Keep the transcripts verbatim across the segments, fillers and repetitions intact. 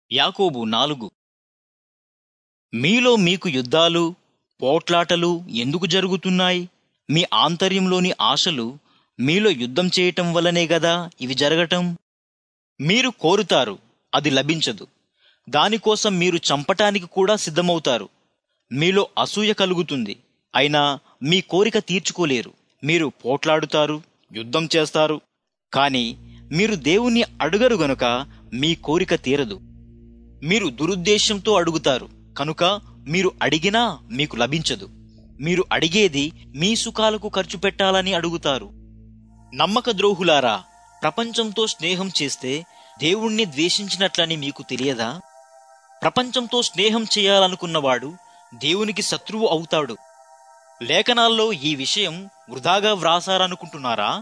యాకోబు నాలుగు. మీలో మీకు యుద్ధాలు, పోట్లాటలు ఎందుకు జరుగుతున్నాయి? మీ ఆంతర్యంలోని ఆశలు మీలో యుద్ధం చేయటం వల్లనే గదా ఇవి జరగటం. మీరు కోరుతారు, అది లభించదు. దానికోసం మీరు చంపటానికి కూడా సిద్ధమవుతారు. మీలో అసూయ కలుగుతుంది, అయినా మీ కోరిక తీర్చుకోలేరు. మీరు పోట్లాడుతారు, యుద్ధం చేస్తారు, కాని మీరు దేవుణ్ణి అడుగరు గనుక మీ కోరిక తీరదు. మీరు దురుద్దేశంతో అడుగుతారు కనుక మీరు అడిగినా మీకు లభించదు. మీరు అడిగేది మీ సుఖాలకు ఖర్చు పెట్టాలని అడుగుతారు. నమ్మక ద్రోహులారా, ప్రపంచంతో స్నేహం చేస్తే దేవుణ్ణి ద్వేషించినట్లని మీకు తెలియదా? ప్రపంచంతో స్నేహం చేయాలనుకున్నవాడు దేవునికి శత్రువు అవుతాడు. లేఖనాల్లో ఈ విషయం వృధాగా వ్రాసారనుకుంటున్నారా?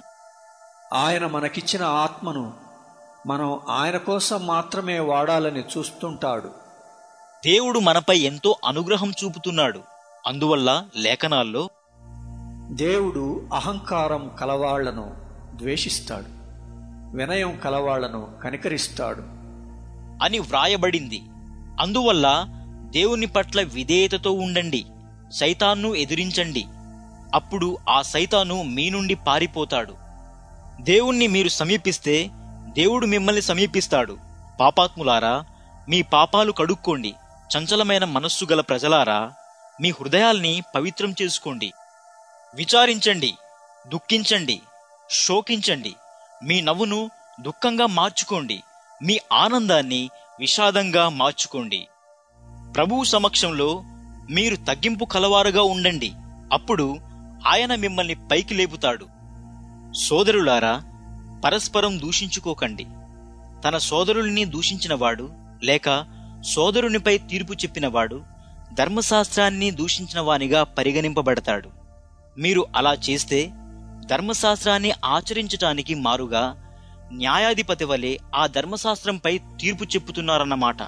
ఆయన మనకిచ్చిన ఆత్మను మనం ఆయన కోసం మాత్రమే వాడాలని చూస్తుంటాడు. దేవుడు మనపై ఎంతో అనుగ్రహం చూపుతున్నాడు. అందువల్ల లేఖనాల్లో దేవుడు అహంకారం కలవాళ్లను ద్వేషిస్తాడు, వినయం కలవాళ్లను కనికరిస్తాడు అని వ్రాయబడింది. అందువల్ల దేవుని పట్ల విధేయతతో ఉండండి, సైతాన్ను ఎదిరించండి. అప్పుడు ఆ సైతాను మీ నుండి పారిపోతాడు. దేవుణ్ణి మీరు సమీపిస్తే దేవుడు మిమ్మల్ని సమీపిస్తాడు. పాపాత్ములారా, మీ పాపాలు కడుక్కోండి. చంచలమైన మనస్సు గల ప్రజలారా, మీ హృదయాల్ని పవిత్రం చేసుకోండి. విచారించండి, దుఃఖించండి, శోకించండి. మీ నవ్వును దుఃఖంగా మార్చుకోండి, మీ ఆనందాన్ని విషాదంగా మార్చుకోండి. ప్రభువు సమక్షంలో మీరు తగ్గింపు కలవారుగా ఉండండి. అప్పుడు ఆయన మిమ్మల్ని పైకి లేపుతాడు. సోదరులారా, పరస్పరం దూషించుకోకండి. తన సోదరుల్ని దూషించినవాడు లేక సోదరునిపై తీర్పు చెప్పినవాడు ధర్మశాస్త్రాన్ని దూషించిన వానిగా పరిగణింపబడతాడు. మీరు అలా చేస్తే ధర్మశాస్త్రాన్ని ఆచరించటానికి మారుగా న్యాయాధిపతి వలె ఆ ధర్మశాస్త్రంపై తీర్పు చెప్పుతున్నారన్నమాట.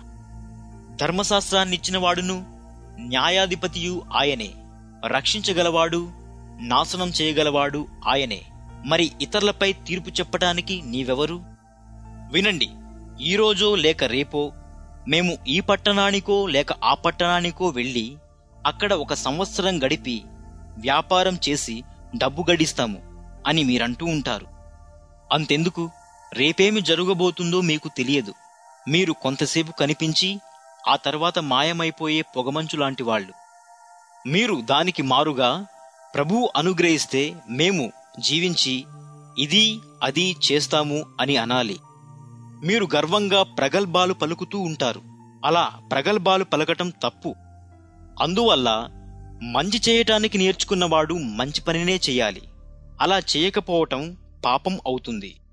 ధర్మశాస్త్రాన్నిచ్చినవాడును న్యాయాధిపతియు ఆయనే. రక్షించగలవాడు, నాశనం చేయగలవాడు ఆయనే. మరి ఇతరులపై తీర్పు చెప్పటానికి నీవెవరు? వినండి, ఈరోజో లేక రేపో మేము ఈ పట్టణానికో లేక ఆ పట్టణానికో వెళ్ళి అక్కడ ఒక సంవత్సరం గడిపి వ్యాపారం చేసి డబ్బు గడిస్తాము అని మీరంటూ ఉంటారు. అంతెందుకు, రేపేమి జరగబోతుందో మీకు తెలియదు. మీరు కొంతసేపు కనిపించి ఆ తర్వాత మాయమైపోయే పొగమంచు లాంటి వాళ్ళు. మీరు దానికి మారుగా ప్రభువు అనుగ్రహిస్తే మేము జీవించి ఇది అది చేస్తాము అని అనాలి. మీరు గర్వంగా ప్రగల్భాలు పలుకుతూ ఉంటారు. అలా ప్రగల్భాలు పలకటం తప్పు. అందువల్ల మంచి చేయటానికి నేర్చుకున్నవాడు మంచి పనినే చెయ్యాలి. అలా చేయకపోవటం పాపం అవుతుంది.